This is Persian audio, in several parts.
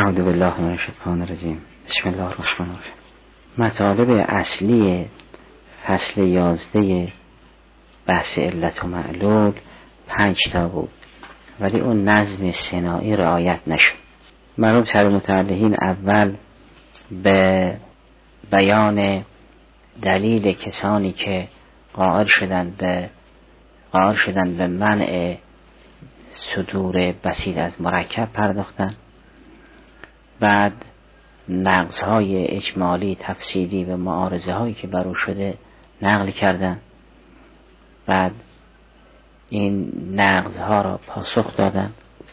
اعوذ بالله من الشیطان الرجیم. بسم الله الرحمن الرحیم. مطالب اصلی فصل 11 بحث علت و معلول 5 تا بود، ولی اون نظم ثنایی رعایت نشد. مرحوم صدر متعلقین اول به بیان دلیل کسانی که قائل شدند به منع صدور بسیط از مرکب پرداختن، بعد نقض‌های اجمالی تفصیلی و معارضه هایی که برو شده نقل کردن، بعد این نقض‌ها را پاسخ دادن.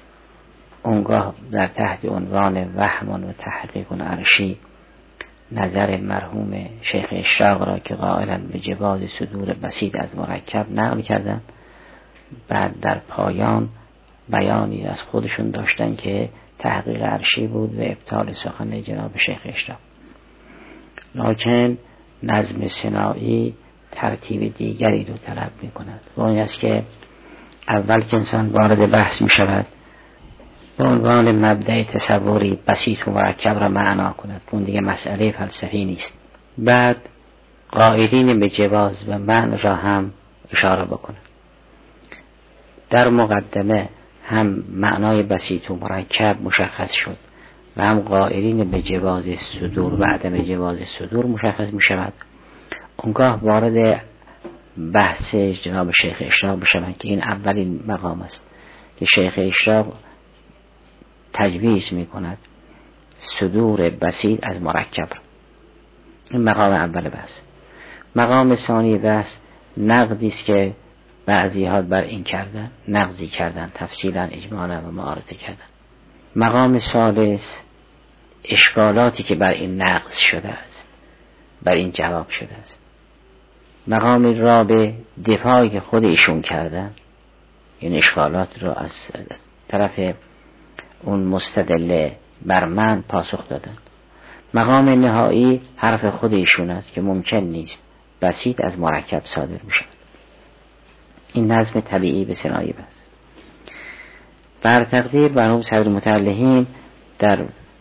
اونگاه در تحت عنوان وهم و تحقیق عرشی نظر مرحوم شیخ اشراق را که قائلند به جواز صدور بسیط از مرکب نقل کردن. بعد در پایان بیانی از خودشون داشتن که تحقیق عرشی بود و ابطال سخن جناب شیخ اشراق. لکن نظم ثنایی ترتیب دیگری رو طلب می کند و اون است که اول که انسان وارد بحث می شود به عنوان مبدأ تصوری بسیط و مرکب را معنا کند که اون دیگه مسئله فلسفی نیست. بعد قائلین به جواز و معنی را هم اشاره بکند. در مقدمه هم معنای بسیط و مرکب مشخص شد و هم قائلین به جواز صدور و عدم جواز صدور مشخص می شود. اونگاه وارد بحث جناب شیخ اشراق بشوند که این اولین مقام است که شیخ اشراق تجویز می کند صدور بسیط از مرکب. این مقام اول بحث. مقام ثانی بحث نقدی است که بعضی ها بر این کردن، نقضی کردن، تفصیلا اجمالا و معارضه کردن. مقام ثالث اشکالاتی که بر این نقض شده است، بر این جواب شده است. مقام رابع دفاعی که خود ایشون کردن، این اشکالات رو از طرف اون مستدل بر من پاسخ دادن. مقام نهایی حرف خود ایشون است که ممکن نیست بسیط از مرکب صادر میشه. این نظم طبیعی به ثنایی بست. بر تقدیر مرحوم صدر متعلقین در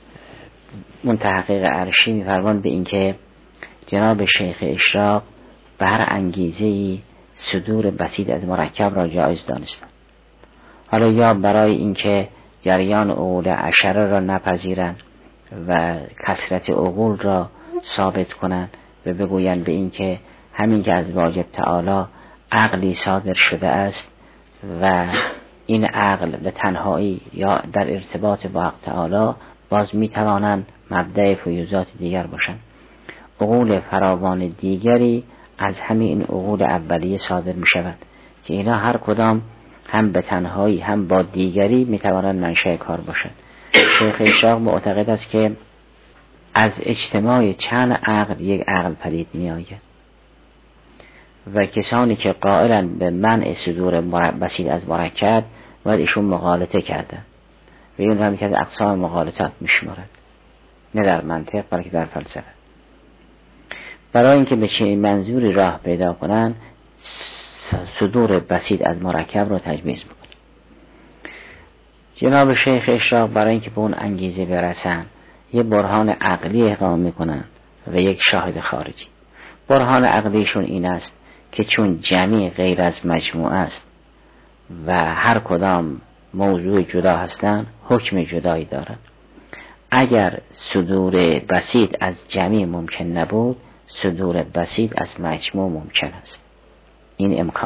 منتحقق عرشی می‌فرمایند به اینکه جناب شیخ اشراق به هر انگیزه‌ای صدور بسیط از مرکب را جایز دانستند. حالا یا برای اینکه جریان عقول عشره را نپذیرند و کثرت عقول را ثابت کنند و بگویند به اینکه همین که از واجب تعالی عقلی صادر شده است و این عقل به تنهایی یا در ارتباط با حق تعالی باز میتوانند مبدأ فیوضات دیگر باشند. عقول فراوان دیگری از همین عقول اولیه صادر می شود که اینا هر کدام هم به تنهایی هم با دیگری میتوانند منشأ کار باشند. شیخ اشراق معتقد است که از اجتماع چند عقل یک عقل پدید می آید و کسانی که قائلند به منع صدور بسیط از مرکب باید ایشون مغالطه کردن و این هم که از اقسام مغالطات میشمارد، نه در منطق بلکه در فلسفه. برای اینکه به چنین منظوری راه پیدا کنن صدور بسیط از مرکب رو تجویز میکنن. جناب شیخ اشراق برای اینکه به اون انگیزه برسن یه برهان عقلی اقامه میکنن و یک شاهد خارجی. برهان عقلیشون این است که چون جمعی غیر از مجموعه است و هر کدام موضوع جدا هستند حکم جدایی دارند. اگر صدور بسیط از جمعی ممکن نبود صدور بسیط از مجموع ممکن است. این امکان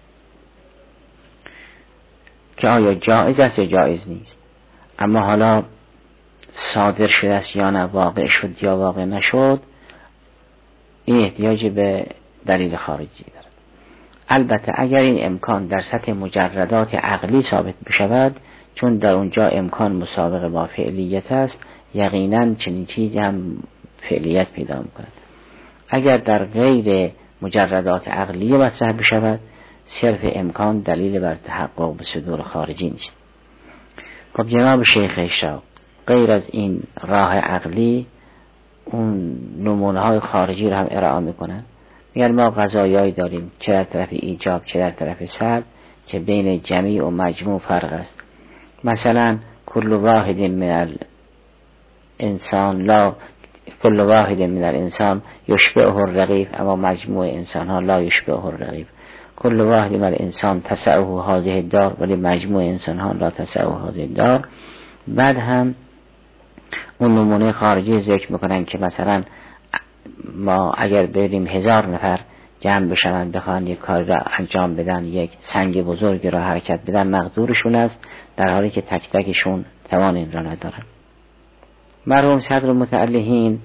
که آیا جایز است یا جایز نیست. اما حالا صادر شده است یا نه، واقع شد یا واقع نشد، این احتیاج به دلیل خارجی دارد. البته اگر این امکان در سطح مجردات عقلی ثابت بشود، چون در اونجا امکان مسابقه با فعلیت است، یقینا چنین چیزی هم فعلیت پیدا می‌کند. اگر در غیر مجردات عقلی مطرح بشود، صرف امکان دلیل بر تحقق به صدور خارجی نیست. خب جناب شیخ اشراق غیر از این راه عقلی اون نمونه‌های خارجی رو هم ارائه می‌کنن. میگن ما قضایایی داریم چه در طرف ایجاب چه در طرف سلب که بین جمعی و مجموع فرق است. مثلا کل واحد من انسان لا کل واحد من الانسان یشبهه الرغیف، اما مجموع انسان ها لا یشبهه الرغیف. کل واحد من الانسان تسعه هذه الدار، ولی مجموع انسان ها لا تسعه هذه الدار. بعد هم اون نمونه خارجی ذکر میکنن که مثلا ما اگر بریم 1000 نفر جمع بشن بخوان یک کار را انجام بدن، یک سنگ بزرگ را حرکت بدن، مقدورشون است، در حالی که تک تکشون توان این را ندارن. مرحوم صدر متعلهین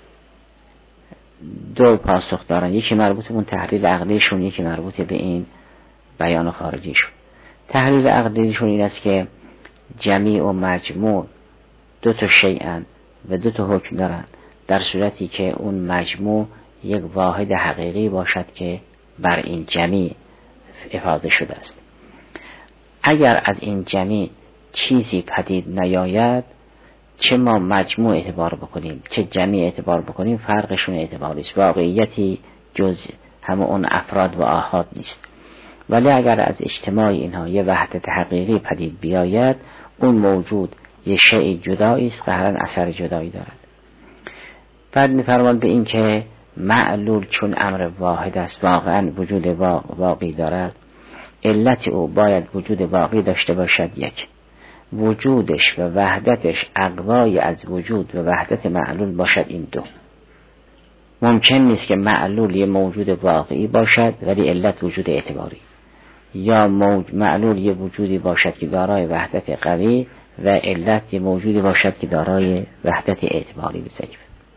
دو پاسخ دارن، یکی مربوط به اون تحلیل عقلیشون، یکی مربوط به این بیان خارجیشون. تحلیل عقلیشون این است که جمیع و مجموع دو تا شیئن و دو تا حکم دارن، در صورتی که اون مجموع یک واحد حقیقی باشد که بر این جمیع افاضه شده است. اگر از این جمیع چیزی پدید نیاید، چه ما مجموع اعتبار بکنیم چه جمیع اعتبار بکنیم، فرقشون اعتباری است، واقعیتی جز همه اون افراد و آحاد نیست. ولی اگر از اجتماع اینها یه وحدت حقیقی پدید بیاید، اون موجود یه شیء جدایی است، قهرا اثر جدایی دارد. بعد می‌فرماند به این که معلول چون امر واحد است، واقعا وجود واقعی دارد، علت او باید وجود واقعی داشته باشد. یک، وجودش و وحدتش اقوای از وجود و وحدت معلول باشد. این دو. ممکن نیست که معلول یه موجود واقعی باشد ولی علت وجود اعتباری، یا معلول یه وجودی باشد که دارای وحدت قوی و علت یه موجودی باشد که دارای وحدت اعتباری بسید.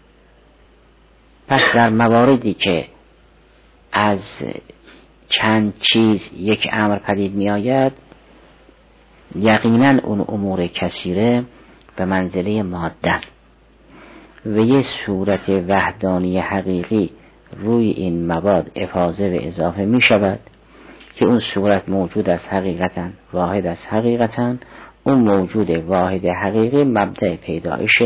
پس در مواردی که از چند چیز یک امر پدید می آید، یقینا اون امور کثیره به منزله ماده و یه صورت وحدانی حقیقی روی این مواد افاضه و اضافه می شود که اون صورت موجود است حقیقتا، واحد است حقیقتا. اون موجود واحد حقیقی مبدأ پیدایش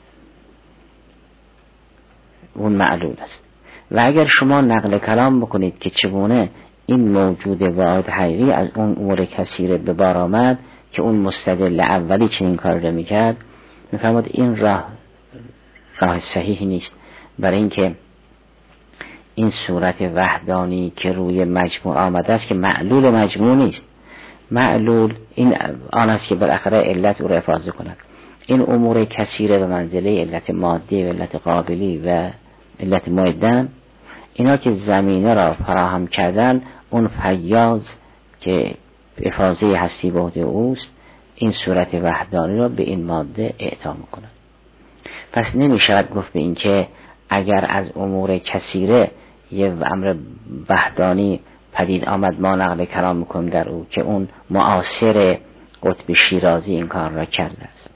اون معلول است. و اگر شما نقل کلام بکنید که چگونه این موجود واحد حقیقی از اون امور کثیره به بار آمد که اون مستدل اولی چنین کار رو میکرد، میفرماد این راه صحیحی نیست، برای اینکه این صورت وحدانی که روی مجموع آمده است که معلول مجموع نیست. معلول این آن است که بالاخره علت او را افاضه کند. این امور کثیره به منزله علت مادی و علت قابلی و علت معدن، اینا که زمینه را فراهم کردن، اون فیاض که افاضه هستی به عهده اوست، این صورت وحدانی را به این ماده اعطا می‌کند. پس نمی‌شود گفت به این که اگر از امور کثیره یه امر وحدانی پدید آمد ما نقل کلام می‌کنیم در او که اون معاصر قطب شیرازی این کار را کرده است.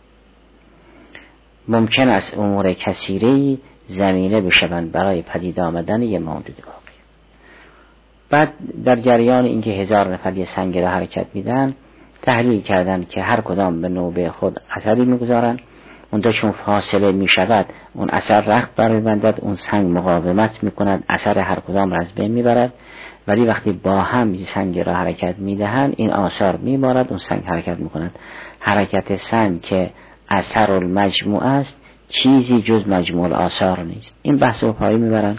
ممکن است امور کثیره زمینه بشوند برای پدید آمدن یه موجود واقعی. بعد در جریان اینکه 1000 نفر یه سنگ را حرکت میدن، تحلیل کردن که هر کدام به نوبه خود اثری میگذارن، اونجا چون فاصله میشود اون اثر رخت برمیبندد، اون سنگ مقاومت میکند، اثر هر کدام را از بین میبرد. ولی وقتی با هم یه سنگ را حرکت میدهند، این آثار میبارد، اون سنگ حرکت میکند. حرکت سنگ که اثر المجموع است، چیزی جز مجموع آثار نیست. این بحث رو پایی میبرن.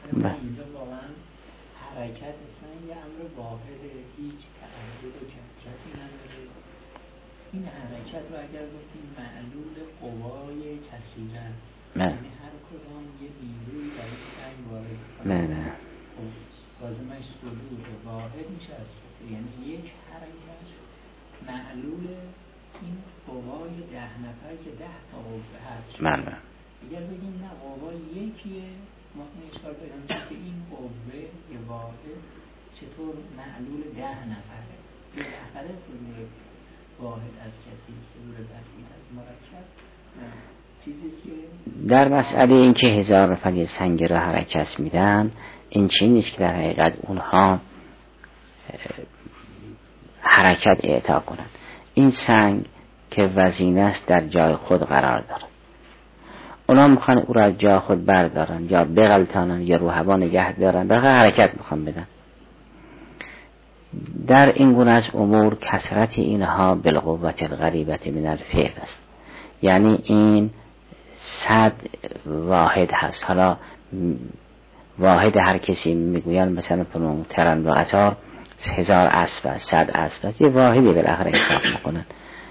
حرکت سنگ یه امر واحد، هیچ تعدد و کثرتی نداره. این حرکت رو اگر گفتیم معلول قوای کثیره است، یعنی هر کدام یه نیروی برای سنگ وارد کنه، لازمش صدور واحد میشه از کثیر، یعنی یک حرکت معلول این قوای 10 نفر که 10 تا قوه هست. اگر بگیم نه قوای یکیه، ما این اشکال پیدا میشه که این قوه واحد چطور معلول 10 نفره؟ بالاخره صدور واحد از کسی، صدور بسیط از مرکب چیزی که در مسئله این که 1000 نفر یه سنگ را حرکت میدن، این چیزی نیست که در حقیقت اونها حرکت اعطا کنند. این سنگ که وزینه است در جای خود قرار دارد، اونا میخوان او را از جای خود بردارن یا بغلطانن یا رو هوا نگه دارن، برای حرکت میخوان بدن. در این گونه از امور کثرت اینها بالقوت الغریبه من الفعل است. یعنی این 100 واحد هست. حالا واحد هر کسی میگوین مثلا پنون ترن و قطار 1000 اسب است، 100 اسب است، یه واحدی بالاخره حساب میکنن.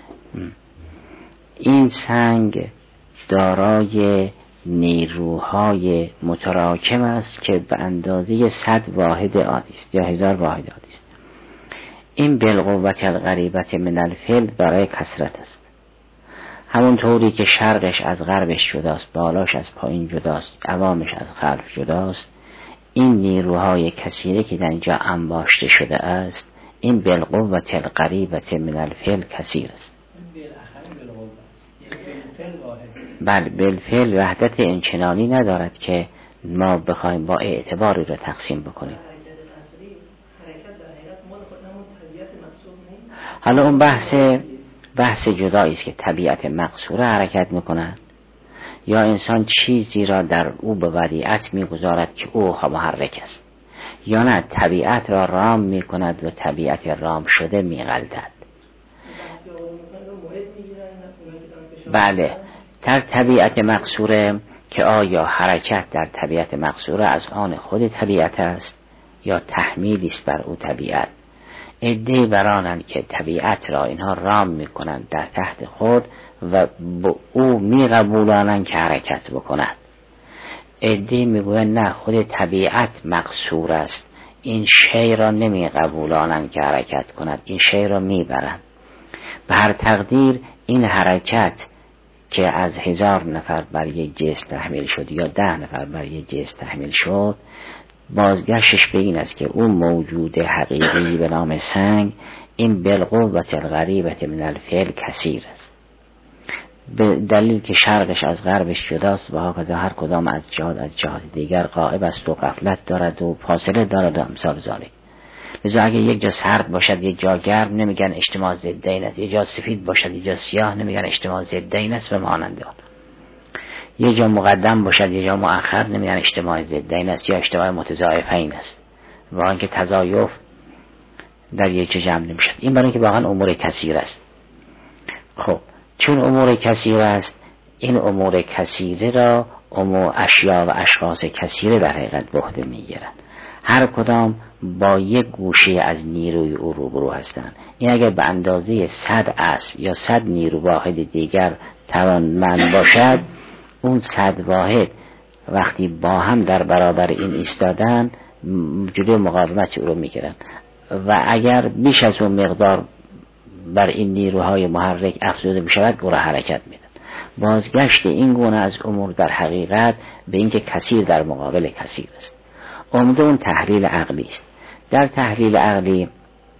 این سنگ دارای نیروهای متراکم است که به اندازه 100 واحد عادی است یا 1000 واحد عادی است. این بالقوت القریبت من الفعل دارای کثرت است. همون طوری که شرقش از غربش جداست، بالاش از پایین جداست، عوامش از خلف جداست، این نیروهای کثیره که در اینجا انباشته شده است، این بالقوت القریبت من الفعل کثیر است. بله، بالفعل وحدت انچنانی ندارد که ما بخوایم با اعتباری رو تقسیم بکنیم. حالا اون بحث جدایی است که طبیعت مقصوره حرکت میکنه یا انسان چیزی را در او به ودیعت میگذارد که او محرک است، یا نه طبیعت را رام میکند و طبیعت رام شده میغلطد. بله، در طبیعت مقصوره که آیا حرکت در طبیعت مقصوره از آن خود طبیعت است یا تحمیلی است بر او طبیعت. عده‌ای برانند که طبیعت را اینها رام میکنند در تحت خود و با او میقبولانند که حرکت بکند. عده‌ای میگویند نه، خود طبیعت مقصور است، این شی را نمیقبولانند که حرکت کند، این شی را میبرند. به هر تقدیر این حرکت که از 1000 نفر بر یک جسم تحمیل شد یا 10 نفر بر یک جسم تحمیل شد، بازگشتش به این است که اون موجود حقیقی به نام سنگ این بالقوت القریبت من الفعل کثیر است، به دلیل که شرقش از غربش جداست و هاکذا هر کدام از جهات دیگر غائب است و غفلت دارد و فاصله دارد و امثال ذالک. لذا اگه یک جا سرد باشد یک جا گرم نمیگن اجتماع ضدین است، یک جا سفید باشد یک جا سیاه نمیگن اجتماع ضدین است و مانند آن. یک جا مقدم باشد یک جا مؤخر نمیگن اجتماع ضدین است یا اجتماع متضاعفین است، و آنکه تضاعف در یک جا جمع نمیشد. این برای اینکه واقعا امور کثیر است. خب چون امور کثیر است، این امور کثیره را اشیاء و اشخاص کثیره در حقیقت به عهده میگیرند، هر کدام با یک گوشه از نیروی او روبرو هستند. این اگر به اندازه 100 اسب یا 100 نیرو واحد دیگر توانمند باشد، اون 100 واحد وقتی با هم در برابر این ایستادن جلوی مقاومت او رو میگیرن و اگر بیش از اون مقدار بر این نیروهای محرک افزوده بشود او را حرکت میدن. بازگشت این گونه از امور در حقیقت به اینکه کثیر در مقابل کثیر است. عمده اون تحلیل عقلی است. در تحلیل عقلی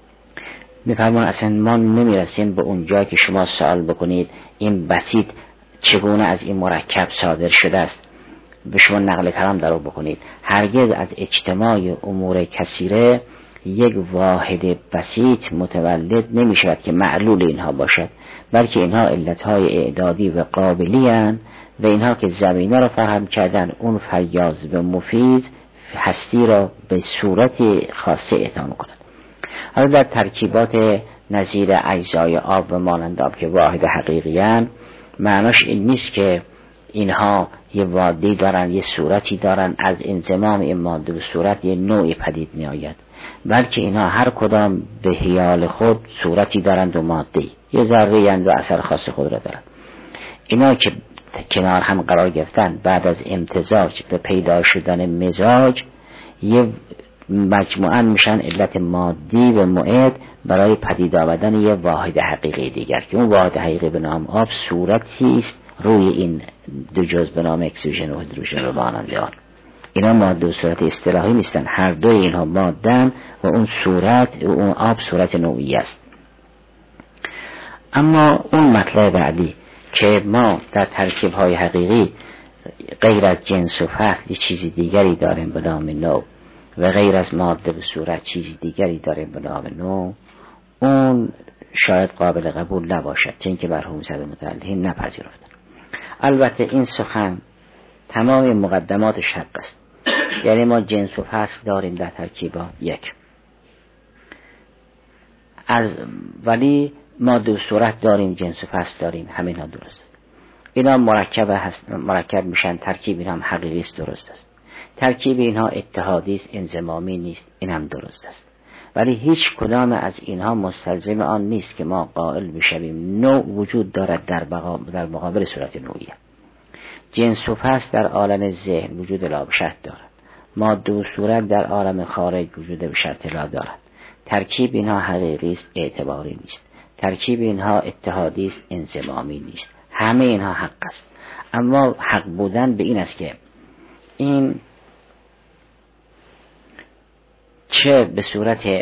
میفرمان اصلا ما نمیرسیم به اون جایی که شما سوال بکنید این بسیط چگونه از این مرکب صادر شده است به شما نقل کلام در او بکنید. هرگز از اجتماع امور کثیره یک واحد بسیط متولد نمی شود که معلول اینها باشد، بلکه اینها علتهای اعدادی و قابلی هستند و اینها که زمینه را فراهم کردن اون فیاض و مفید هستی را به صورت خاصه اعطا می‌کند. حالا در ترکیبات نظیر اجزای آب و مانند آب که واحد حقیقی‌اند، معناش این نیست که اینها یه وادی دارن، یه صورتی دارن، از انضمام این ماده به صورت یه نوعی پدید می آید، بلکه اینها هر کدام به حیال خود صورتی دارند و ماده‌ای، یه ذره‌ای اند و اثر خاص خود را دارند. اینا که کنار هم قرار گرفتن بعد از امتزاج به پیدا شدن مزاج یه مجموعاً میشن علت مادی و معد برای پدید آمدن یه واحد حقیقی دیگر که اون واحد حقیقی به نام آب صورتی است روی این دو جزء به نام اکسیژن و هیدروژن و مانند آن. اینا ماده و صورت اصطلاحی نیستن، هر دوی اینها ماده‌اند و اون صورت اون آب صورت نوعی است. اما اون مطلب بعدی که ما در ترکیب‌های حقیقی غیر از جنس و فصل چیزی دیگری داریم به نام نوع و غیر از ماده و صورت چیزی دیگری داریم به نام نوع، اون شاید قابل قبول نباشد، چون که مرحوم صدر متعلقین نپذیرفتن. البته این سخن تمام مقدمات شق است، یعنی ما جنس و فصل داریم در ترکیبات یک، ولی ماده و صورت داریم، جنس و فصل داریم، همین ها درست است. اینا مرکب میشن، ترکیب اینا هم حقیقی است، درست است. ترکیب اینها اتحادی است، انضمامی نیست، این هم درست است. ولی هیچ کدام از اینها مستلزم آن نیست که ما قائل بشویم نوع وجود دارد در مقابل صورت نوعیه. جنس و فصل در عالم ذهن وجود لا به شرط دارد، ماده و صورت در عالم خارج وجود به شرط لا دارد. ترکیب اینها حقیقی است، اعتباری نیست. ترکیب اینها اتحادی است، انضمامی نیست. همه اینها حق است، اما حق بودن به این است که این چه به صورت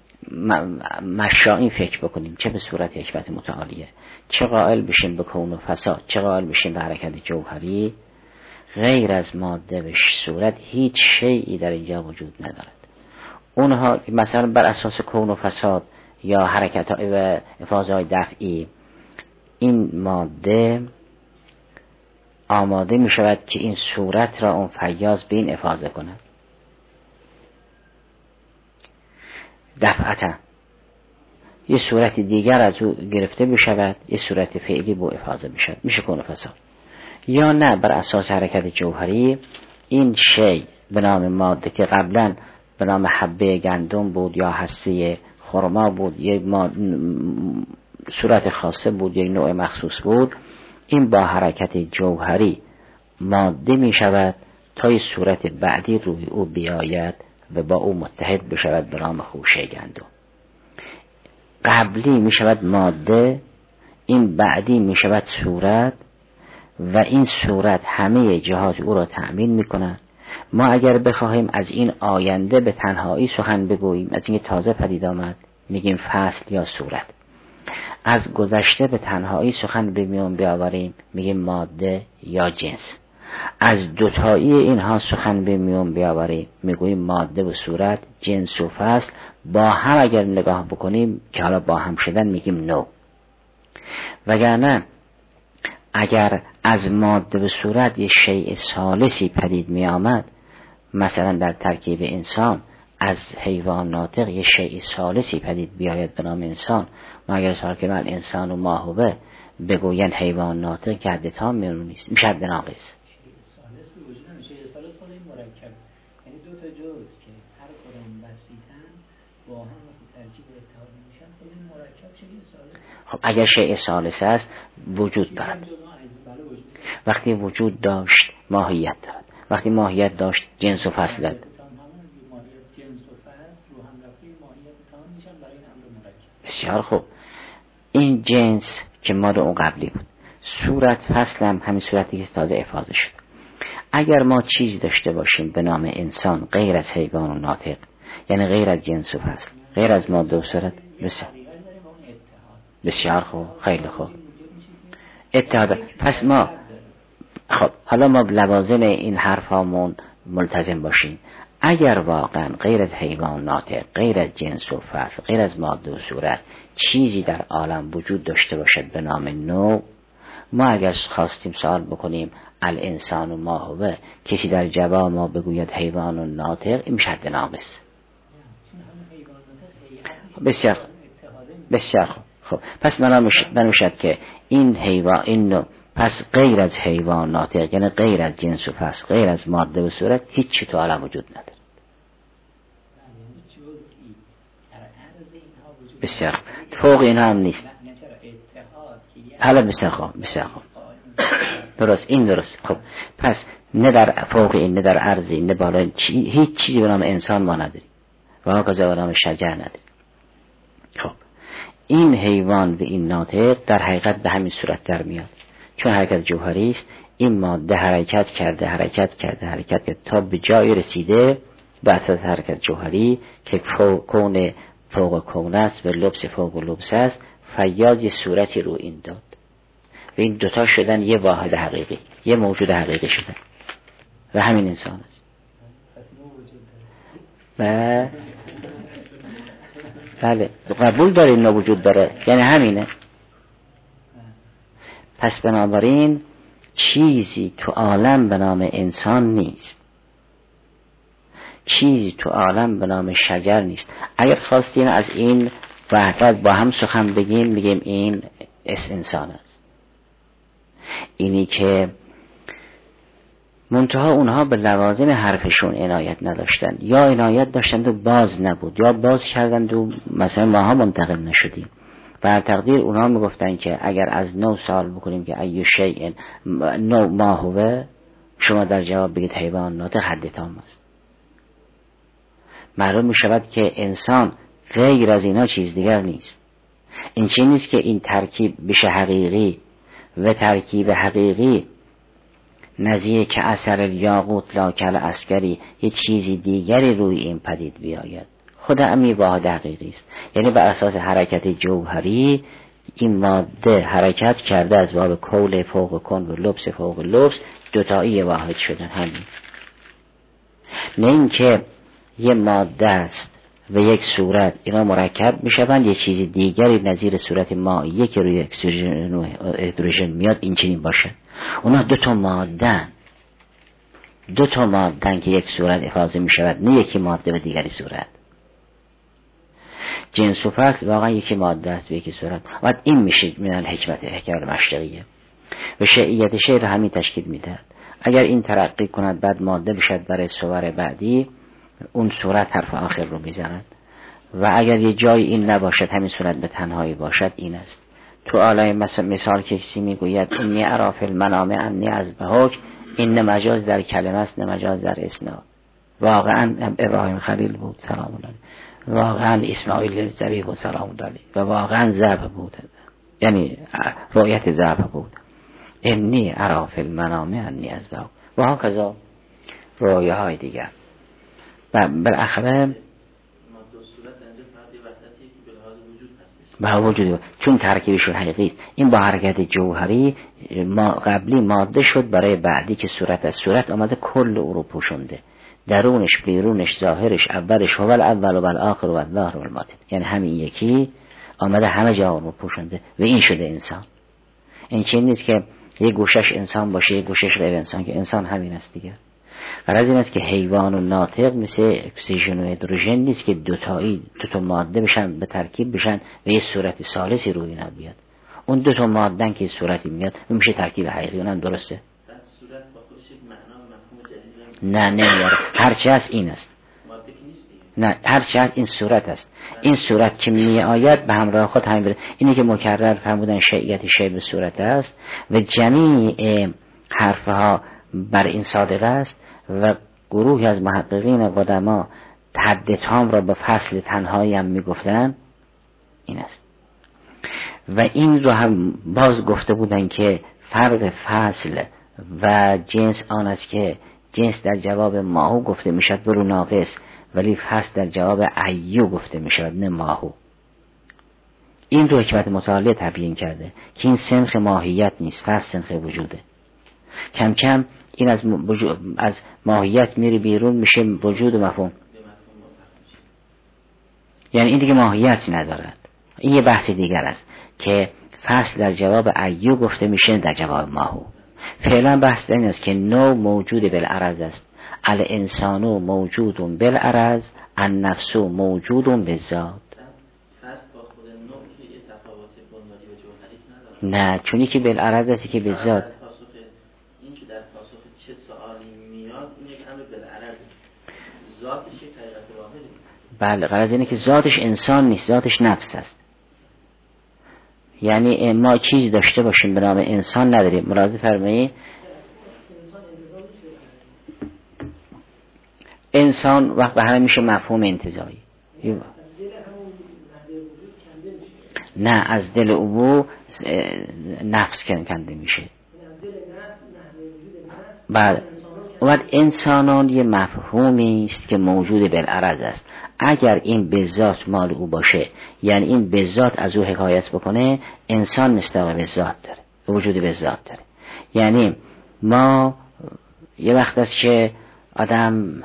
مشاعی فکر بکنیم، چه به صورت حکمت متعالیه، چه قائل بشیم به کون و فساد، چه قائل بشیم به حرکت جوهری، غیر از ماده به صورت هیچ شیئی در اینجا وجود ندارد. اونها مثلا بر اساس کون و فساد یا حرکت و افاضه‌های دفعی، این ماده آماده می شود که این صورت را اون فیاض به این افاضه کند دفعتا، یه صورت دیگر از او گرفته بشود، یه صورت فعلی با افاضه بشود، میشه کون و فساد. یا نه بر اساس حرکت جوهری این شی به نام ماده که قبلا به نام حبه گندم بود یا هسته خرما بود، یک صورت خاصه بود، یک نوع مخصوص بود، این با حرکت جوهری ماده می شود تا این صورت بعدی روی او بیاید و با او متحد بشود به نام خوشه گندم. قبلی می شود ماده، این بعدی می شود صورت و این صورت همه جهات او را تأمین می کند. ما اگر بخواهیم از این آینده به تنهایی سخن بگوییم، از این تازه پدید آمد، میگیم فصل یا صورت. از گذشته به تنهایی سخن به میان بیاوریم، میگیم ماده یا جنس. از دوتایی اینها سخن به میان بیاوریم، میگوییم ماده و صورت، جنس و فصل. با هم اگر نگاه بکنیم که حالا با هم شدن میگیم نوع. وگرنه اگر از ماده و صورت یه شیء ثالثی پدید می آمد، مثلا در ترکیب انسان از حیوان ناطق یه شیء ثالثی پدید بیاید به نام انسان، ما اگر ترکیب انسان و ماهوه بگوین حیوان ناطق که حد تام نیست، میشه حد ناقص. یعنی دو تا جزء که هر کدوم بسیطن با هم ترکیب اتحاد میشن، خود این مرکب چه ثالث؟ خب اگر شیء ثالث است وجود دارد. وقتی وجود داشت ماهیت دارد، وقتی ماهیت داشت جنس و فصل دارد. بسیار خوب. این جنس که مال اون قبلی بود، صورت فصل هم همین صورتی که تازه افاضه شد. اگر ما چیزی داشته باشیم به نام انسان غیر از حیوان و ناطق، یعنی غیر از جنس و فصل، غیر از ماده و صورت، بسیار خوب، خیلی خوب، اتحاد. پس ما خب حالا ما لوازم این حرف هامون ملتزم باشیم. اگر واقعا غیر از حیوان ناطق، غیر از جنس و فصل، غیر از ماده و صورت چیزی در عالم وجود داشته باشد به نام نوع، ما اگر خواستیم سوال بکنیم الانسان و ما هو، کسی در جواب ما بگوید حیوان و ناطق، این میشه حد ناقص. بسیار بسیار خوب. پس منوشد که این حیوان، این نوع، پس غیر از حیوان ناطق یعنی غیر از جنس و فصل، غیر از ماده و صورت هیچ چی تو عالم وجود نداره. بسیار فوق این هم نیست. حالا بسیار خوب درست، این درست. خب پس نه در فوق این، نه در عرض، نه بالا، هیچ چیزی به نام انسان ما نداریم و ها کجا به نام شجر نداریم. خب این حیوان و این ناطق در حقیقت به همین صورت در میاد، چون حرکت جوهری است. این ماده حرکت کرده تا به جای رسیده بعد از حرکت جوهری که کون فوق کون است و لبس فوق لبس است، فیاض یه صورتی رو این داد و این دوتا شدن یه واحد حقیقی، یه موجود حقیقی شدن و همین انسان است. بله قبول داره این وجود داره، یعنی همینه. پس بنابراین چیزی تو عالم به نام انسان نیست، چیزی تو عالم به نام شجر نیست. اگر خواستیم از این وحدت با هم سخن بگیم، میگیم این انسان است. اینی که منتها اونها به لوازم حرفشون عنایت نداشتند، یا عنایت داشتند و باز نبود، یا باز کردند و مثلا ماها منتقل نشدیم. بر تقدیر اونها میگفتن که اگر از 9 سال بکنیم که ایو شیء نو ما هو، شما در جواب بگید حیوان ناطق حد تام است. معلوم می شود که انسان غیر از اینا چیز دیگر نیست. این چیز نیست که این ترکیب بشه حقیقی و ترکیب حقیقی نظیر که اثر الیاقوت لا کل عسکری یه چیزی دیگری روی این پدید بیاید. خود امی واحد حقیقی است. یعنی بر اساس حرکت جوهری این ماده حرکت کرده از باب کول فوق کن و لبس فوق لبس، دوتایی واحد شدن. همین، نه اینکه یه ماده است و یک صورت اینا مرکب میشوند یه چیز دیگری نظیر صورت مائیه که روی اکسیژن و هیدروژن میاد این چنین باشه. اونا دو تا مادن که یک صورت افاضه میشود، نه یکی ماده و دیگری صورت. جنس و فصل واقعا یکی ماده است و یکی صورت. و این میشه من الحکمت مشتقیه و شیعیت شعر همین تشکیل میدهد. اگر این ترقی کند بعد ماده بشد برای صور بعدی، اون صورت حرف آخر رو میزند. و اگر یه جای این نباشد، همین صورت به تنهایی باشد، این است. تو آلای مثال که کسی میگوید اینی ارا فی المنام انی اذبحک، این نه مجاز در کلمه است نه مجاز در اسناد. واقعا ابراهیم خلیل بود سلام الله، واقعا اسماعیل ذبیح بود سلام الله، و واقعا ذبح بود، یعنی رؤیت ذبح بود. اینی ارا فی المنام انی اذبحک و هکذا رؤیاهای دیگر. و بالاخره با وجودی، چون ترکیبشون حقیقی است. این با حرکت جوهری ما قبلی ماده شد برای بعدی که صورت از صورت آمده کل او رو پوشنده، درونش بیرونش ظاهرش اولش هو الاول و الاخر و الظاهر و الباطن، یعنی همین یکی آمده همه جا رو پوشنده و این شده انسان. این چیز نیست که یک گوشش انسان باشه یک گوشش غیر انسان، که انسان همین است دیگه. غرض این است که حیوان و ناطق مثل اکسیژن و هیدروژن نیست که دو تا ماده بشن به ترکیب بشن و یه صورت ثالثی روی اینا بیاد. اون دو تا مادهن که صورتی میاد میشه ترکیب حقیقی. اونم درسته. صورت با خودش معنا و مفهوم جدید نمیاره. هرچی هست این است. نه هرچی هست این صورت است. این صورت که می آید به همراه خود همین بره. اینی که مکرر فرمودن شیعیت شیء به صورت است و جمیع حرفها بر این صادق است و گروهی از محققین قدما حد تام را به فصل تنهایی هم میگفتن. این است. و این رو هم باز گفته بودن که فرق فصل و جنس آن است که جنس در جواب ماهو گفته میشد برو ناقص، ولی فصل در جواب ایو گفته میشد نه ماهو. این رو حکمت متعالی تبیین کرده که این سنخ ماهیت نیست، فصل سنخ وجوده. کم کم این از ماهیت میره بیرون میشه وجود و مفهوم، یعنی این دیگه ماهیتی ندارد. این یه بحث دیگر است که فصل در جواب ایو گفته میشه در جواب ماهو. فعلا بحث این است که نوع موجود بالعرض است. الانسان موجود بالعرض، النفس موجود بالذات. نه چونی که بالعرض است که بالذات. این که در پاسخ چه سوالی میاد این یک امر بالعرض، ذاتش یک حقیقت واحده. بله، غرض اینه که ذاتش انسان نیست، ذاتش نفس است. یعنی ما چیز داشته باشیم به نام انسان نداریم. ملاحظه فرمایید انسان وقت به همه میشه مفهوم انتزاعی. نه از دل او نفس کنده میشه. بله، اومد انسانان یه مفهومی است که موجود بالعرض است. اگر این به ذات مال او باشه، یعنی این به ذات از او حکایت بکنه، انسان مستقیم به ذات داره، وجود به ذات داره. یعنی ما یه وقت است که آدم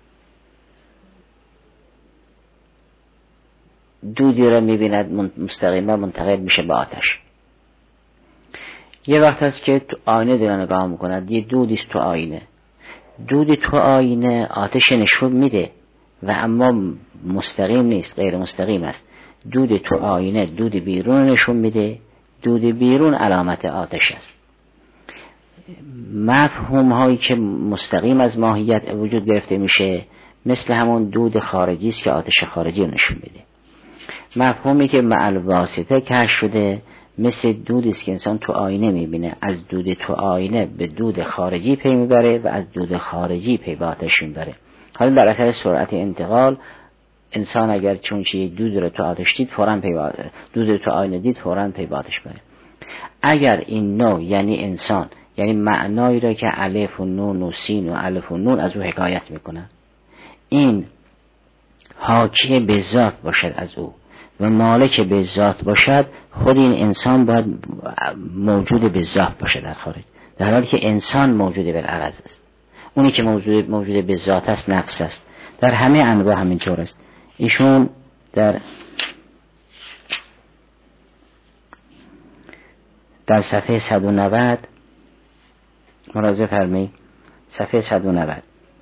دودی را میبیند مستقیما منتقل میشه به آتش. یه وقت هست که تو آینه داره نگاه میکند، یه دودیست تو آینه، دودی تو آینه آتش نشون میده و اما مستقیم نیست، غیر مستقیم است. دود تو آینه دود بیرون نشون میده، دود بیرون علامت آتش است. مفهوم هایی که مستقیم از ماهیت وجود گرفته میشه مثل همون دود خارجی است که آتش خارجی رو نشون میده. مفهومی که مع الواسطه کشف شده مثل دودی است که انسان تو آینه میبینه، از دود تو آینه به دود خارجی پی میبره و از دود خارجی پی به آتش میبره. حالا در اثر سرعت انتقال انسان اگر چون چی دود رو تو آتش دید فوراً پی به دود تو آینه دید فوراً پی به آتش بره. اگر این نوع یعنی انسان، یعنی معنایی را که الف و نون و سین و الف و نون از او حکایت میکنن، این حاکی به ذات باشد از او و مالک به ذات باشد، خود این انسان باید موجود به ذات باشد در خارج، در حالی که انسان موجود بالعرض است. اونی که موجود به ذات است نفس است. در همه انواع همینطور است. ایشون در صفحه 190 مراجعه فرمایید، صفحه 190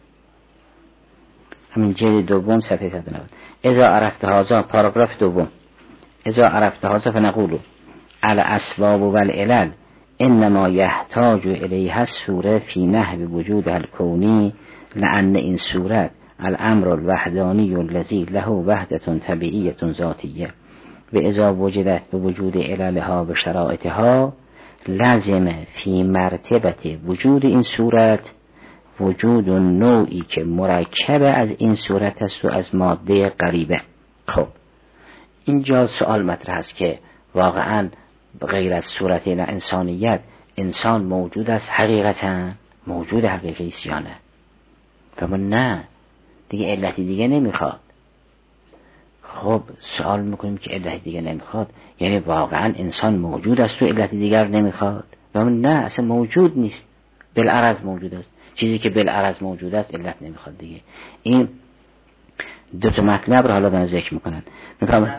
همین جلد دوم صفحه 190. اذا عرفت هذا، پاراگراف دوم، اذا عرفت هذا فنقول الاسباب والعلل انما يحتاج الیها الصوره فی نحو وجود الکونی، لان این صورت الامر الوحدانی الذی له وحدة طبیعیة ذاتیه و اذا وجدت بوجود عللها و شرائطها لازم فی مرتبه وجود این صورت وجود نوعی که مرکب از این صورت است و از ماده غریبه. خب اینجا سوال مطرح است که واقعا غیر از صورت انسانیت انسان موجود است، حقیقتا موجود حقیقی است یا نه؟ فرما نه دیگه، علتی دیگه نمیخواد. خب سوال میکنیم که علتی دیگه نمیخواد یعنی واقعا انسان موجود است و علتی دیگر نمیخواد؟ فرما نه اصلا موجود نیست، بالعرض موجود است. چیزی که بالعرض موجود است علت نمیخواد دیگه. این دو تا مطلب رو حالا دارن ذکر میکنن. میفهمن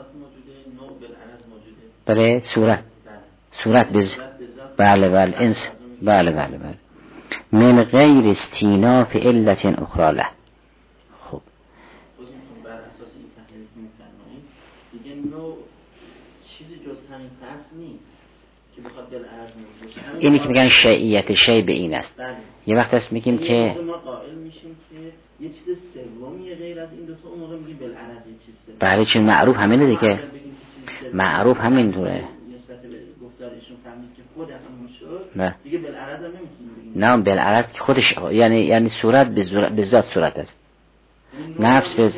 بله صورت بله انس بله من غیر استیناف علت اخرى له. خب بر اساس این تحلیلی که می‌فرمایید دیگه نوع چیزی جز همین فرض نیست که بخواد بالعرض موجود. اینی که میگن شیعیت شیء به این است. بله. یه وقت است میگیم که ما قائل میشیم که یه چیز سومی غیر از این دو تا اون موقع میگیم بالعرض یه چیز سوم. بله چون معروف همینه دیگه، معروف همینطوره. نسبت به گفتارشون فهمید که خود همون شد. نه دیگه بالعرض هم نمیتونیم بگیم. نه بالعرض که خودش یعنی صورت به ذات صورت است. نفس به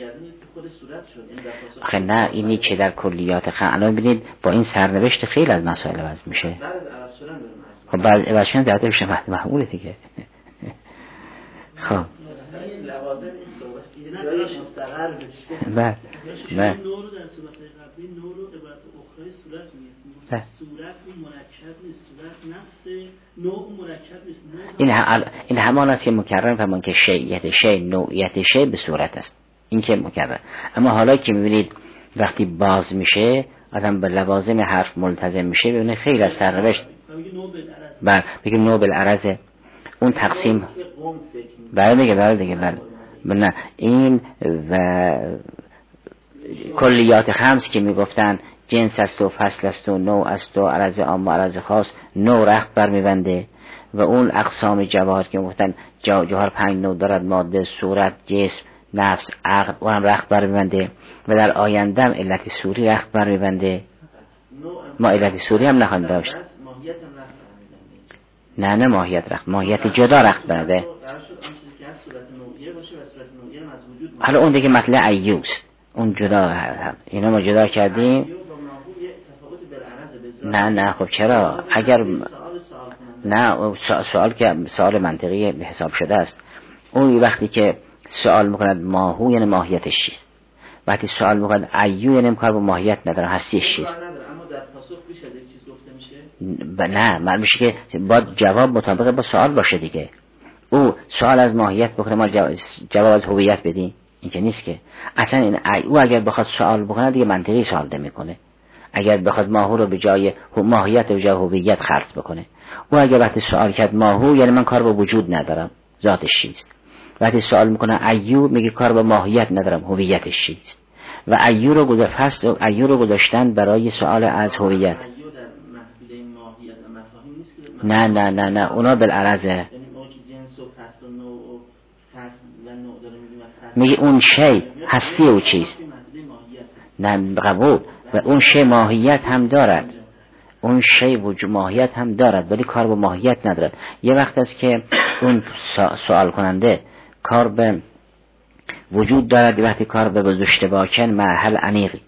آخه نه اینی که در کلیات الان ببینید با این سرنوشت خیلی از مسائل وضع میشه. خب بعد عوضشون زیاده بشه محموله دیگه. خب نه صورت مرکب نیست، صورت نفس نوع مرکب نیست. این همان است که مکرر فرمان که شیعیت شیء نوعیت شیء به صورت است، این که مکرر. اما حالا که میبینید وقتی باز میشه آدم به لوازم حرف ملتزم میشه ببینه خیلی از سرنوشت بگیم نوع بالعرض اون تقسیم بله دیگه نه این و کلیات خمس که میگفتن جنس است و فصل است و نوع است و عرض عام و عرض خاص، نوع رخت بر میبنده و اون اقسام جواهر که گفتن جوهر 5 نوع دارد، ماده، صورت، جسم، نفس، عقل، اون هم رخت بر میبنده و در آینده هم علت صوری رخت بر میبنده. ما علت صوری هم نخواهیم داشت. نه ماهیت رخت، ماهیت جدا رخت برده. حالا اون دیگه مطلع ایوست، اون جدا اینا ما جدا کردیم. نه خب چرا؟ اگر نه سوال که سوال منطقی به حساب شده است. اون وقتی که سوال میکند ماهو یعنی ماهیتش چیست، وقتی سوال میکند ایو یعنی کار با ماهیت نداره، هستیش چیست. اما در پاسخ بیش از یک چیز گفته میشه. نه معلوم میشه که با جواب مطابق با سوال باشه دیگه. او سوال از ماهیت بکنه ما جواب از هویت بدیم، این که نیست که. اصلا این او اگر بخواد سوال بکنه دیگه منطقی سوال نمیکنه. اگر بخواد ماهو رو به جای ماهیت به جای هویت خرج بکنه، او اگر وقتی سوال کرد ماهو یعنی من کار با وجود ندارم، ذاتش چیست. وقتی سوال میکنه ایو میگه کار با ماهیت ندارم، هویتش چیست. و ایو رو گذاشتن برای سوال از هویت. ایو در محدوده ماهیت و مفاهیم نه اونا بالعرضه. یعنی ما که جنس و فصل و نوع و فصل و نوع داره میگه اون شی هستی او چیست؟ نه قبول. و اون شی ماهیت هم دارد، اون شی ماهیت هم دارد ولی کار به ماهیت ندارد. یه وقت است که اون سوال کننده کار به وجود دارد، وقتی کار به بزشت باکن محل انیقی.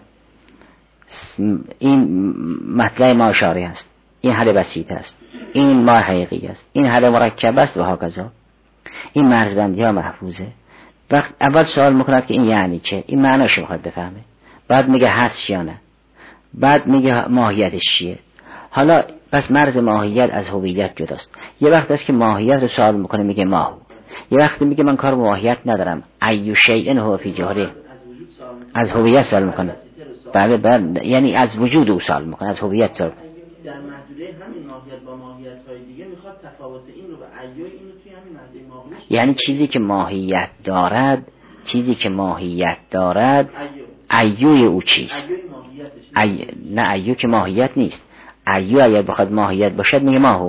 این مطلع ما اشاری است، این حل بسیط است، این ما حقیقی است، این حل مرکب است و هاکذا. این مرزبندی ها محفوظه. وقت اول سوال میکند که این یعنی چه، این معناش میخواد بفهمه، بعد میگه هست یا نه، بعد میگه ماهیتش چیه. حالا پس مرز ماهیت از هویت جداست. یه وقت است که ماهیت رو سوال میکنه میگه ماهو، یه وقت میگه من کار به ماهیت ندارم، ایو شیء هو فی جوهره، از هویت سوال میکنه. بله یعنی از وجود او سوال میکنه، از هویت سوال. در محدوده همین ماهیت با ماهیت های دیگه میخواد تفاوت این رو به ایو اینو توی همین محدوده ماهیت، یعنی چیزی که ماهیت دارد، چیزی که ماهیت دارد ایوی او چیست؟ نه ایو که ماهیت نیست. ایو اگر بخواد ماهیت باشد میگه ماهو.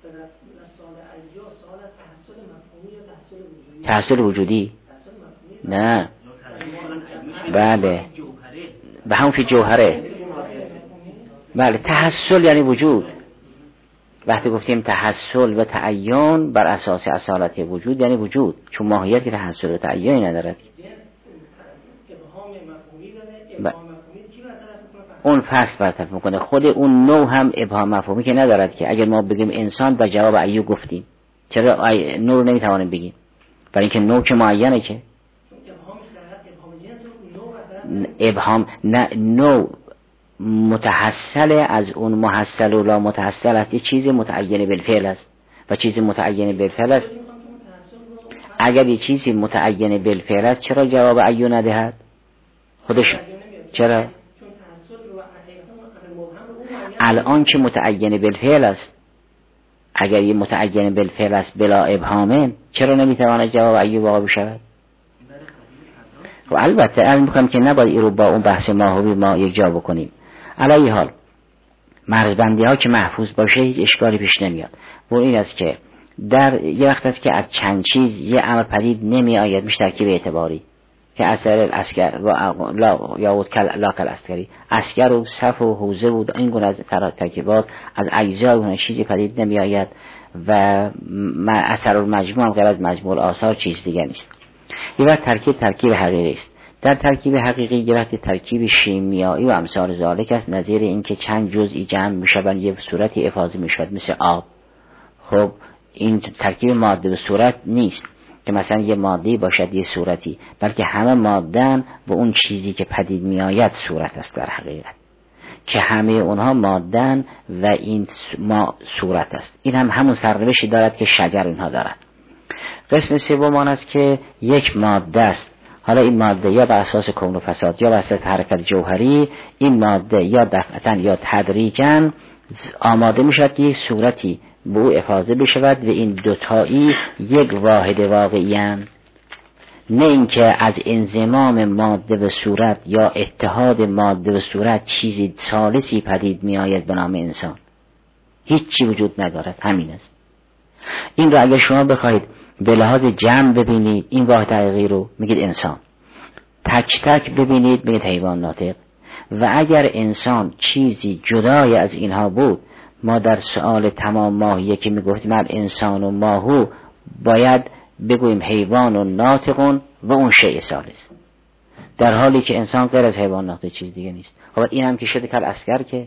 تحصیل وجودی؟ نه بله به همون فی جوهره. بله تحصل یعنی وجود. وقتی گفتیم تحصل و تعین بر اساس اصالت وجود یعنی وجود، چون ماهیت که تحصل و تعین ندارد. اون فرق برطرف میکنه. خود اون نوع هم ابهام مفهومی که ندارد که اگر ما بگیم انسان با جواب ایو گفتیم، چرا نوع نمیتوانیم بگیم؟ برای اینکه نوع که معینه که ابهام نه، نوع متحصل از اون محصل و لا متحصل است. یه چیز متعین بالفعل است و چیز متعین بالفعل است. اگر یه چیزی متعین بالفعل است چرا جواب ایو ندهد خودش؟ چرا؟ الان که متعین بالفعل است، اگر یه متعین بالفعل است بلا ابهامه چرا نمیتواند جواب ایو واقع بشود؟ و البته علم میکنم که نباید این رو با اون بحث ماهوی ما یک جا بکنیم. علی حال مرزبندی ها که محفوظ باشه هیچ اشکالی پیش نمیاد. و این است که در یه وقت است که از چند چیز یه امر پدید نمی آید میشه ترکیب اعتباری که اثر الاسکر و یا کل اسکری، اسکر و صف و حوزه و این گونه از ترکیبات از اجزا اون چیزی پدید نمی آید و اثر المجموع غیر از مجموع آثار چیز دیگه نیست. یه وقت ترکیب حقیقی است. در ترکیب حقیقی یه وقت ترکیب شیمیایی و امثال ذالک است، نظیر این که چند جزئی جمع میشوند یه صورتی افاضه میشود مثل آب. خب این ترکیب ماده به صورت نیست که مثلا یه ماده‌ای باشد یه صورتی، بلکه همه ماده‌ن و اون چیزی که پدید میآید صورت است در حقیقت، که همه اونها ماده‌ن و این ما صورت است. این هم همون سرنوشتی دارد که شجر اینها دارد. قسم سوم آن است که یک ماده است. حالا این ماده یا بر اساس کون و فساد یا بر اساس حرکت جوهری، این ماده یا دفعتاً یا تدریجاً آماده میشود که یک صورتی به او افاضه بشود و این دوتایی یک واحد واقعی‌اند. نه اینکه از انضمام ماده به صورت یا اتحاد ماده به صورت چیزی ثالثی پدید می آید به نام انسان. هیچی وجود ندارد. همین است. این رو اگر شما بخواید به لحاظ جمع ببینید این واحد حقیقی رو میگید انسان، تک تک ببینید میگید حیوان ناطق. و اگر انسان چیزی جدای از اینها بود، ما در سؤال تمام ماهیه که میگفتیم الانسان و ماهو باید بگوییم حیوان و ناطقون و اون شیء ثالث، در حالی که انسان غیر از حیوان ناطق چیز دیگه نیست. خب این هم که شده کل اسکر که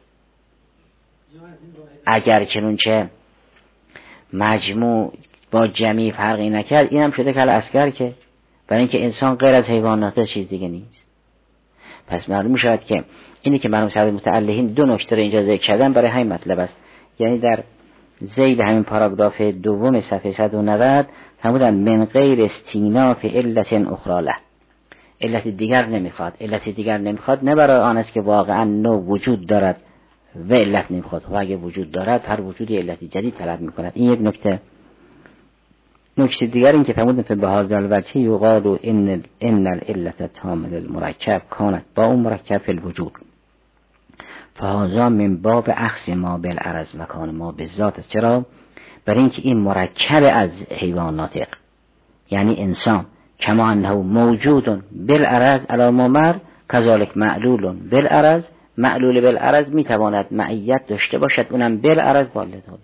اگر چنونچه مجموع با جمعی فرقی نکرد، این هم شده کل اسکر که برای اینکه انسان غیر از حیوان ناطق چیز دیگه نیست. پس معلوم شد که اینی که مرحوم سعد متعلقین دو نکته رو اینجا ذکر کردن برای همین مطلب است. یعنی در ذیل همین پاراگراف دوم صفحه 190 فرمودن من غیر استیناف علت اخرى له، علت دیگر نمیخواد. علت دیگر نمیخواد نه برای آن است که واقعا نوع وجود دارد و علت نمیخواد، و اگه وجود دارد هر وجودی علت جدید طلب میکند. این یک نکته. نکته دیگر این که فرمودن به هذا الوجه یقال ان العلت التامه المرکب کانت با اون مرکب فی الوجود فهذا من باب اخذ ما بالعرض مکان ما بالذات است. چرا؟ برای اینکه این مرکب از حیوان ناطق، یعنی انسان، کما انه موجود بالعرض علی ما مر کذالک معلول بالعرض، معلول بالعرض میتواند معیت داشته باشد، اونم بالعرض با لداده.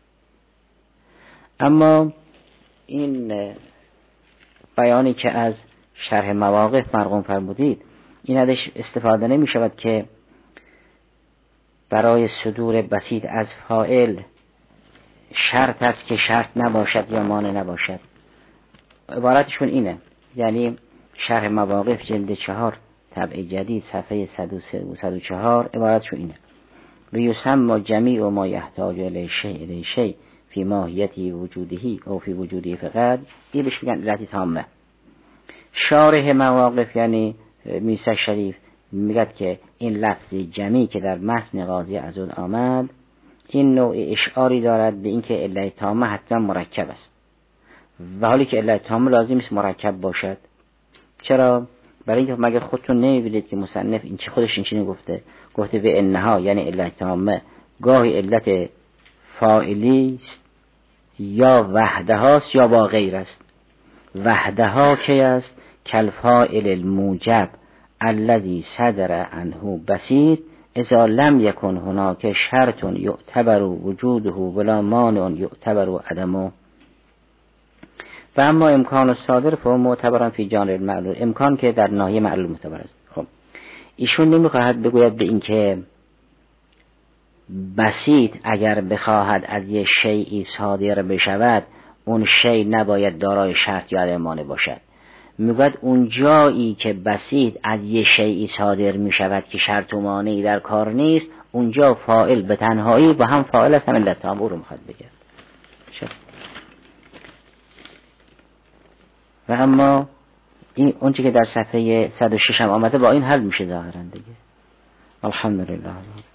اما این بیانی که از شرح مواقف مرقوم فرمودید، این ازش استفاده نمی شود که برای صدور بسیط از فاعل شرط است که شرط نباشد یا مانع نباشد. عبارتشون اینه، یعنی شرح مواقف جلد 4 طبع جدید صفحه 104 عبارتشون اینه: بیسمى جمیع ما یحتاج الی شیء فی ماهیتی وجودهی او فی وجودی فقط، این بهش میگن علت تامه. شارح مواقف یعنی میرزا شریف میگه که این لفظ جمعی که در متن قاضی عضد آمد، این نوع اشعاری دارد به اینکه علت تامه حتما مرکب است، و حالی که علت تامه لازم است مرکب باشد. چرا؟ برای اینکه مگر خودتون نمی‌بینید که مصنف این چه خودش این چیزی گفته به انها، یعنی علت تامه گاهی علت فاعلی یا وحده هاست یا با غیر است. وحده ها کی است؟ کالفاعل الموجب الذي صدر عنه بسيط اذا لم يكن هناك شرط يعتبر وجوده ولا مانع يعتبر عدمه. و اما امکان الصادر فهو معتبرا فی جانب المعلول، امکان که در ناحیه معلول معتبر است. خب ایشون نمیخواهد بگوید به این که بسیط اگر بخواهد از یه شیئی صادر بشود اون شیء نباید دارای شرط یا عدم مانع باشد. میگوید اون جایی که بسیط از یه شیئی صادر میشود که شرط و مانعی در کار نیست، اونجا فاعل به تنهایی با هم فاعل است، هم علت تام رو میخواد بگه. و اما این اونچه که در صفحه 106 هم آمده با این حل میشه ظاهرا دیگه. الحمدلله.